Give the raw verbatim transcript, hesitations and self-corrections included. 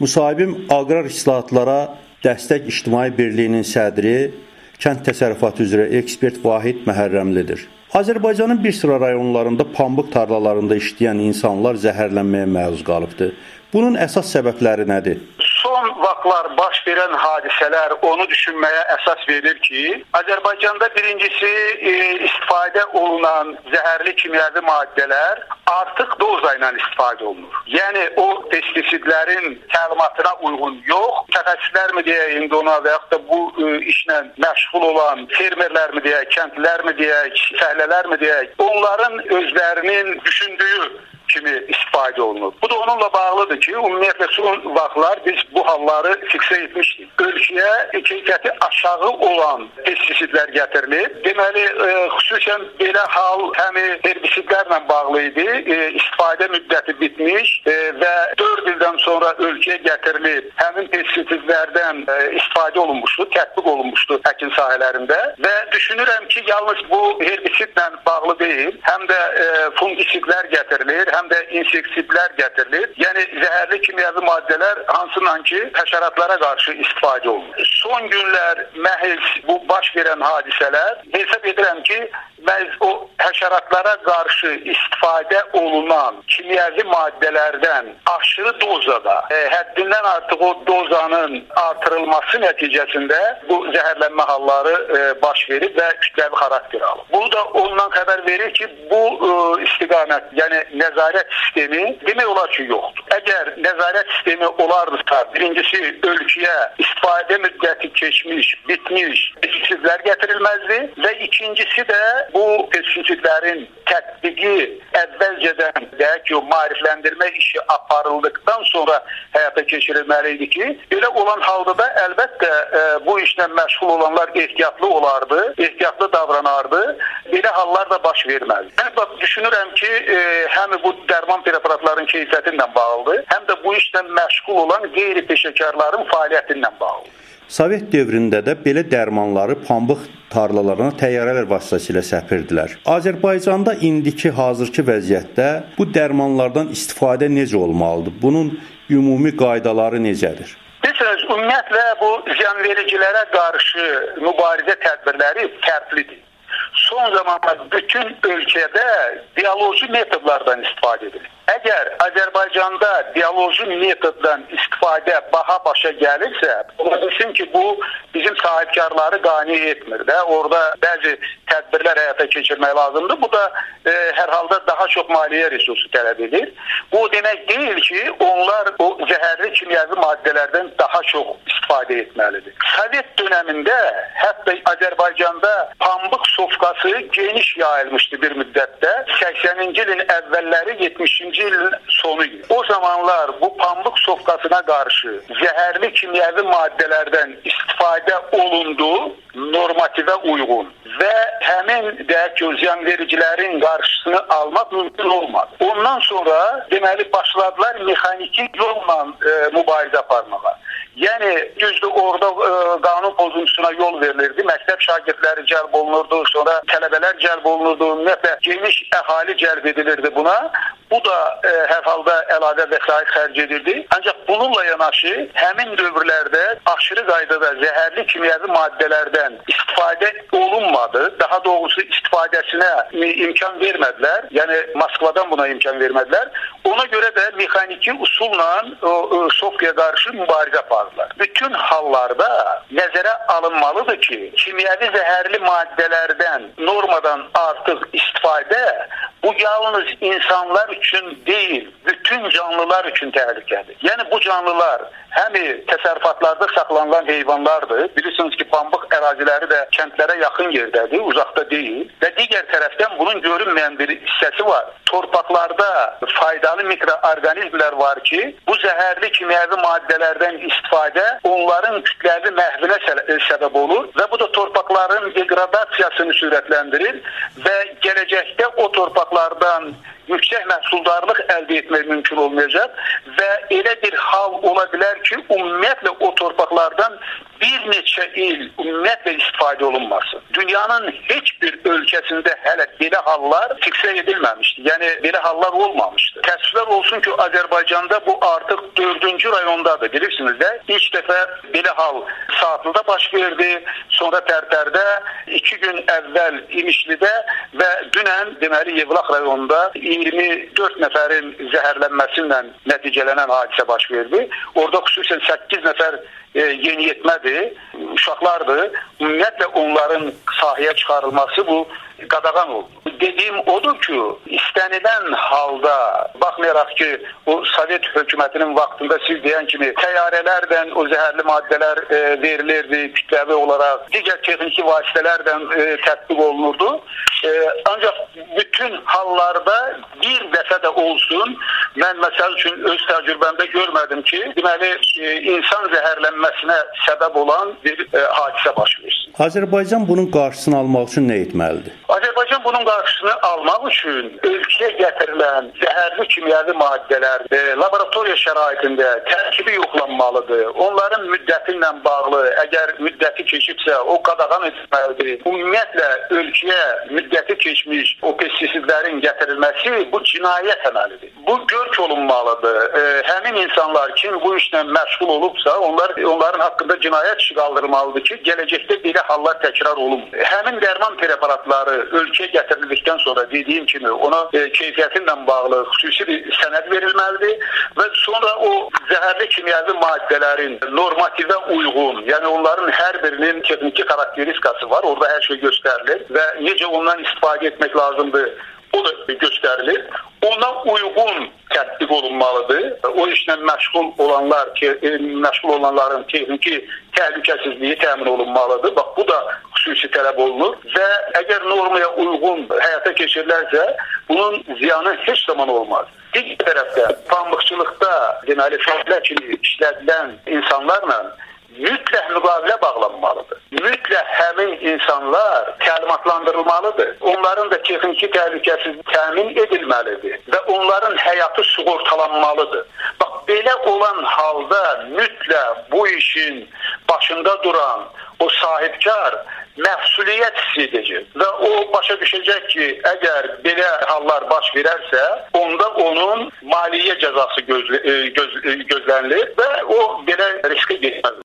Müsahibim Aqrar İslahatlara Dəstək İctimai Birliyinin sədri, kənd təsərrüfatı üzrə ekspert Vahid Məhərrəmlidir. Azərbaycanın bir sıra rayonlarında pambıq tarlalarında işləyən insanlar zəhərlənməyə məruz qalıbdır. Bunun əsas səbəbləri nədir? Son vaxtlar baş verən hadisələr onu düşünməyə əsas verir ki, Azərbaycanda birincisi e, istifadə olunan zəhərli kimyəvi maddələr artıq doza ilə istifadə olunur. Yəni o pestisidlərin təlimatına uyğun yox, mütəxəssislər mi deyək, indi ona və yaxud da bu e, işlə məşğul olan fermerlər mi deyək, kəndlilər mi deyək, fəhlələr mi deyək, onların özlərinin düşündüyü kimi istifadə olunur. Bu da onunla bağlıdır ki, ümumiyyətlə son vaxtlar biz bu halları fiksə etmişdik. Ölkəyə keyfiyyəti aşağı olan pestisidlər gətirilir. Deməli, e, xüsusən belə hal həm herbisidlərlə bağlı idi. E, istifadə müddəti bitmiş e, və dörd ildən sonra ölkəyə gətirilib həmin pestisidlərdən e, istifadə olunmuşdu, tətbiq olunmuşdu əkin sahələrində və düşünürəm ki, yalnız bu herbisidlə bağlı deyil, həm də e, fungisidlər gətirilir, həm də inseksidlər gətirilir. Yəni zəhərli kimyəvi maddələr hansından ki, həşəratlara qarşı istifadə olunur. Son günlər məhz bu baş verən hadisələr hesab edirəm ki, məhz o həşəratlara qarşı istifadə olunan kimyəvi maddələrdən aşırı dozada, e, həddindən artıq o dozanın artırılması nəticəsində bu zəhərlənmə halları e, baş verib və kütləvi xarakter alır. Bu da ondan xəbər verir ki, bu e, istiqamət, yəni nəzarət sistemi demək olar ki, yoxdur. Əgər nəzarət sistemi olardısa, birincisi ölkəyə istifadə müddəti keçmiş, bitmiş pestisidlər gətirilməzdi və ikincisi də bu pestisidlərin tətbiqi əvvəlcədən deyək ki, o maarifləndirmə işi aparıldıqdan sonra həyata keçirilməli idi ki, belə olan halda da əlbəttə e, bu işlə məşğul olanlar ehtiyatlı olardı, ehtiyatlı davranardı, belə hallar da baş verməzdi. Mən bax, düşünürəm ki, e, həm bu dərman preparatların keyfiyyətinlə bağlıdır, həm də bu işlə məşğul olan qeyri-peşəkarların fəaliyyətinlə bağlıdır. Sovet dövründə də belə dərmanları pambıq tarlalarına təyyarələr vasitəsilə səpirdilər. Azərbaycanda indiki hazırki vəziyyətdə bu dərmanlardan istifadə necə olmalıdır? Bunun ümumi qaydaları necədir? Bilirsiniz, ümumiyyətlə bu ziyanvericilərə qarşı mübarizə tədbirləri fərqlidir. Son zamanlarda bütün ölkədə bioloji metodlardan istifadə edilir. Əgər Azərbaycanda bioloji metoddan istifadə baha başa gəlirsə, ola bilsin ki, bu bizim sahibkarları qane etmir də. Orada bəzi tədbirlər həyata keçirmək lazımdır. Bu da e, hər halda daha çox maliyyə resursu tələb edir. Bu demək deyil ki, onlar o zəhərli kimyəvi maddələrdən daha çox istifadə etməlidir. Sovet dönəmində hətta Azərbaycanda pambıq sofqası geniş yayılmışdı bir müddətdə. səksəninci ilin əvvəlləri, yetmişinci ilin sonu idi. O zamanlar bu pambıq sofqasına qarşı zəhərli kimyəvi maddələrdən istifadə olundu, normativə uyğun və həmin deyək ki, ziyanvericilərin qarşısını almaq mümkün olmadı. Ondan sonra deməli başladılar mexaniki yolla e, mübarizə aparmağa. Yəni düzdür, orada e, qanun pozuntusuna yol verilirdi. Məktəb şagirdləri cəlb olunurdu, sonra tələbələr cəlb olunurdu, ümumiyyətlə geniş əhali cəlb edilirdi buna. Bu da e, hər halda əlavə vəsait xərc edirdi. Ancaq bununla yanaşı həmin dövrlərdə aşırı qaydada zəhərli kimyəvi maddələrdən istifadə olunmadı. Daha doğrusu istifadəsinə imkan vermədilər. Yəni Moskvadan buna imkan vermədilər. Ona görə də mexaniki usulla o, o Sofyaya qarşı mübarizə apardılar. Bütün hallarda nəzərə alınmalıdır ki, kimyəvi zəhərli maddələrdən normadan artıq istifadə bu yalnız insanlar üçün deyil, bütün canlılar üçün təhlükədir. Yəni bu canlılar həm təsərrüfatlarda saxlanılan heyvanlardır. Bilirsiniz ki, pambıq əraziləri də kəndlərə yaxın yerdədir, uzaqda deyil. Və digər tərəfdən bunun görünməyən bir hissəsi var. Torpaqlarda faydalı mikroorqanizmlər var ki, bu zəhərli kimyəvi maddələrdən istifadə onların kütləvi məhvinə səbəb olur və bu da torpaqların degradasiyasını sürətləndirir və gələcəkdə o torpaqlardan yüksək məhsuldarlıq əldə etmək mümkün olmayacaq və elə bir hal ola bilər ki, ümumiyyətlə o torpaqlardan bir neçə il ümumiyyətlə istifadə olunmasın. Dünyanın heç bir ölkəsində hələ belə hallar fiksə edilməmişdi. Yəni belə hallar olmamışdı. Təəssüflər olsun ki, Azərbaycanda bu artıq dördüncü rayondadır. Bilirsiniz də, ilk dəfə belə hal Saatlıda baş verdi, sonra Tərtərdə, iki gün əvvəl İmişlidə və dünən deməli Yevlax rayonunda iyirmi dörd nəfərin zəhərlənməsindən nəticələnən hadisə baş verdi. Orada xüsusən səkkiz nəfər e, yeniyetmədir, uşaqlardır. Ümumiyyətlə onların sahəyə çıxarılması bu qadağan oldu. Dediyim odur ki, istənilən halda, baxmayaraq ki, o Sovet hökumətinin vaxtında siz deyən kimi təyyarələrdən o zəhərli maddələr e, verilirdi, kütləvi olaraq, digər texniki vasitələrdən e, tətbiq olunurdu. E, ancaq bütün hallarda bir dəfə də olsun, mən məsəl üçün öz təcrübəmdə görmədim ki, deməli, e, insan zəhərlənməsinə səbəb olan bir e, hadisə baş versin. Azərbaycan bunun qarşısını almaq üçün nə etməlidir? Azərbaycan bunun qarşısını almaq üçün ölkəyə gətirilən zəhərli kimyəvi maddələr e, laboratoriya şəraitində tərkibi yoxlanmalıdır. Onların müddəti ilə bağlı, əgər müddəti keçibsə, o qadağan edilməlidir. Ümumiyyətlə, ölkəyə müddəti keçmiş o pestisidlərin gətirilməsi bu cinayət əməlidir. Bu görk olunmalıdır. E, həmin insanlar kim bu işlə məşğul olubsa, onlar onların haqqında cinayət işi qaldırılmalıdır ki, gələcəkdə belə hallar təkrar olunmur. Həmin dərman preparatları ölkəyə gətirildikdən sonra dediyim kimi ona e, keyfiyyətinlə bağlı xüsusi bir sənəd verilməlidir və sonra o zəhərli kimyəvi maddələrin normativə uyğun, yəni onların hər birinin texniki xarakteristikası var, orada hər şey göstərilir və necə ondan istifadə etmək lazımdır, o da göstərilir. Ona uyğun tətbiq olunmalıdır. O işlə məşğul olanlar, məşğul olanların texniki təhlükəsizliyi təmin olunmalıdır. Bax, bu da xüsusi tələb olunur və əgər normaya uyğun həyata keçirilərsə, bunun ziyanı heç zaman olmaz. Digər tərəfdə, pambıqçılıqda, deməli, fəhlə kimi işlədilən insanlarla mütləq müqavilə bağlanmalıdır. Mütləq həmin insanlar təlimatlandırılmalıdır. Onların da texniki təhlükəsizliyi təmin edilməlidir və onların həyatı sığortalanmalıdır. Bax, belə olan halda mütləq bu işin başında duran o sahibkar məsuliyyət hiss edəcək və o başa düşəcək ki, əgər belə hallar baş verərsə, onda onun maliyyə cəzası gözlə, göz, gözlənilir və o belə riskə getməz.